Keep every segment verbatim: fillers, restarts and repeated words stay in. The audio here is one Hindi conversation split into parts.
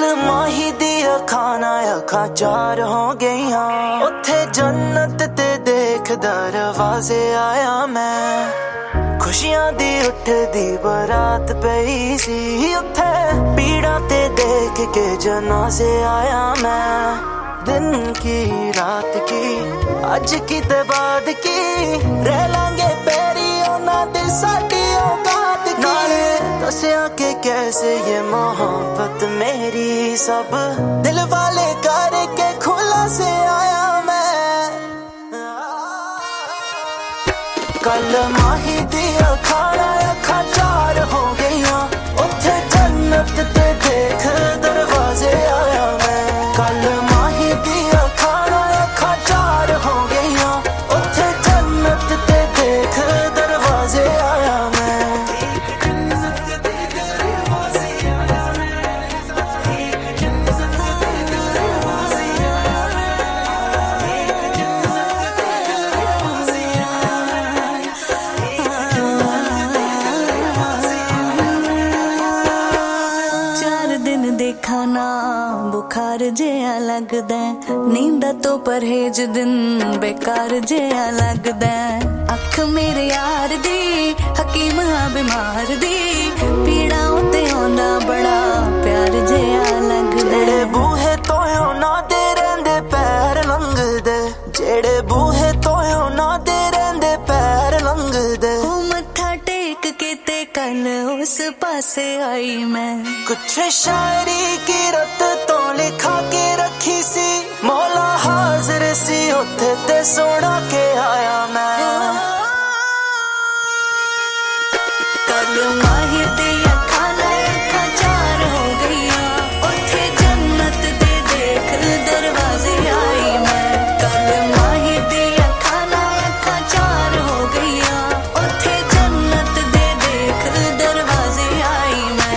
माही दी खाना अखा चार हो गईया, उथे जन्नत ते देख दरवाजे आया मैं। खुशियां दी उठदी बारात पई सी, उथे पीड़ा ते देख के जनाजे आया मैं। दिन की रात की अज की ते बाद की, रह लांगे पैरी ओना दे साडी औकात की। नाले दसिया के कैसे ये मोहब्बत मेरी, सब दिल वाले करके खुला से आया मैं। कल माही दिया खाना अखा चार हो गईया, उथे जन्नत ते देख दरवाजे आया मैं। कल माही दिया खाना अखा चार हो गईया, उथे जन्नत ते देख दरवाजे आया मैं। खाना बुखार जिया लगदा, नींदा तो परहेज दिन बेकार जिया लगदा। अख मेरे यार दी हकीम हाँ बीमार दी, पीड़ा ते आंदा बड़ा प्यार जिया लगदा। जेड़े बूहे तोयो ना दे रहिंदे पैर लंघदे, जेड़े बूहे तोयो ना दे रहिंदे पैर लंघदे। मत्था टेक के ते कल उस पासे आई मैं। कुछ शायरी की रत तो लिखा के रखी सी, मौला हाजिर सी उथे ते सोना के आया मैं। कल माही दिया खाना अखा चार हो गईया, उथे जन्नत दे देख दरवाजे आई मैं। कल माही दिया खाना अखा चार हो गईया, उथे जन्नत दे देख दरवाजे आई मैं।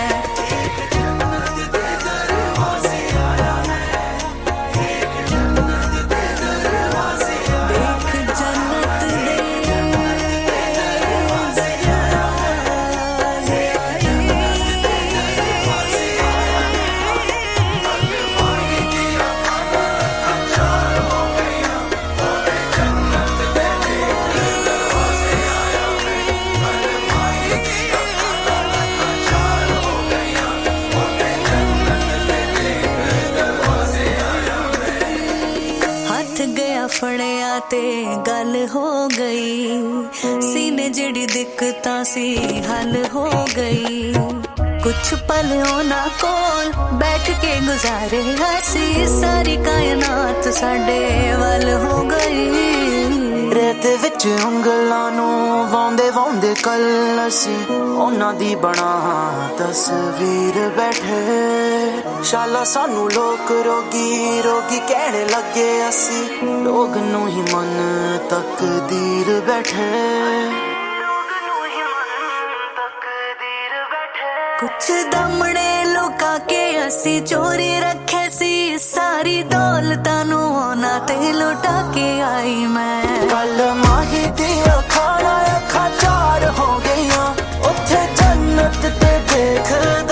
फड़िया ते गल हो गई, सीने जड़ी दिक्कत सी हल हो गई। कुछ पल होना कोल बैठ के गुजारे हसी, सारी कायनात साडे वल हो गई। रेत विच उंगलां नूं वाउंदे वाउंदे कल असी उन्हां दी बना तस्वीर बैठे। शाला सानू लोग रोगी रोगी कहने लगे, असी लोग नू ही मन तकदीर बैठे। कुछ दमड़े लुका के असी चोरी रखे सी, सारी दौलतां नू ओना ते लुटा के आई मैं। कल माही दिया खाना अखा चार हो गईया, उथे जन्नत ते देख